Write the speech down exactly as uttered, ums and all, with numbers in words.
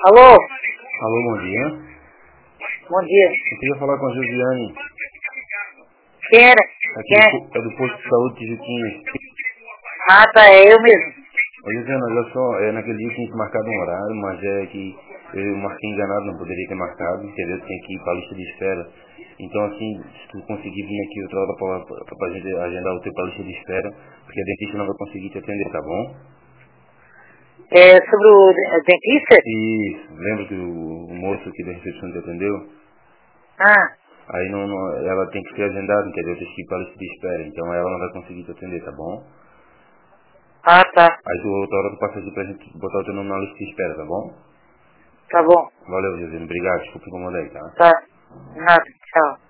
Alô? Alô, bom dia. Bom dia. Eu queria falar com a Josiane. Quem era? Aqui Quem é? do, po- é do posto de saúde de Juquinha. Ah, tá, é eu mesmo. Ô, Josiane, olha só, é, naquele dia eu tinha que marcar um horário, mas é que eu marquei enganado, não poderia ter marcado, entendeu? Tinha que ir para a lista de espera. Então, assim, se tu conseguir vir aqui outra hora para pra gente agendar o teu para a lista de espera, porque a dentista não vai conseguir te atender, tá bom? É sobre o de- dentista? E lembra que o, o moço aqui da recepção te atendeu? Ah, Aí não, não- ela tem que ser agendada, entendeu? Tem que ir para a lista de espera, então ela não vai conseguir te atender, tá bom? ah, tá. Aí tu outra hora tu passa aqui pra gente botar o teu nome na lista de espera, tá bom? Tá bom. Valeu, José. Obrigado. Desculpa incomodar aí, tá? Tá. Nada. Tchau.